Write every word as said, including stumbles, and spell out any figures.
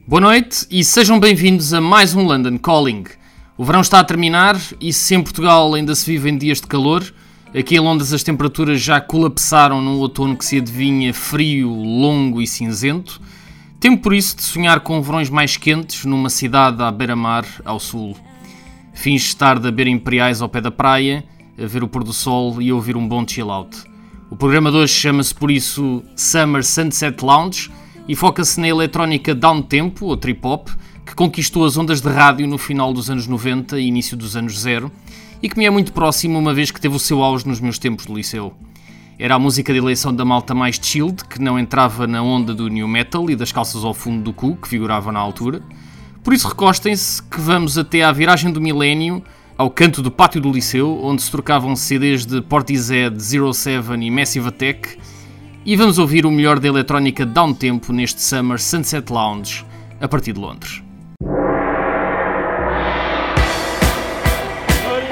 Boa noite e sejam bem-vindos a mais um London Calling. O verão está a terminar e se em Portugal ainda se vive em dias de calor, aqui em Londres as temperaturas já colapsaram num outono que se adivinha frio, longo e cinzento. Tempo por isso de sonhar com verões mais quentes numa cidade à beira-mar ao sul. Fins de estar a beber imperiais ao pé da praia, a ver o pôr do sol e a ouvir um bom chill-out. O programa de hoje chama-se por isso Summer Sunset Lounge e foca-se na eletrónica down-tempo, ou trip-hop, que conquistou as ondas de rádio no final dos anos noventa e início dos anos zero, e que me é muito próximo uma vez que teve o seu auge nos meus tempos de liceu. Era a música de eleição da malta mais chilled, que não entrava na onda do new metal e das calças ao fundo do cu, que figurava na altura. Por isso recostem-se que vamos até à viragem do milénio, ao canto do pátio do liceu, onde se trocavam C Ds de Portishead, Zero Seven e Massive Attack, e vamos ouvir o melhor da eletrónica down-tempo neste Summer Sunset Lounge, a partir de Londres.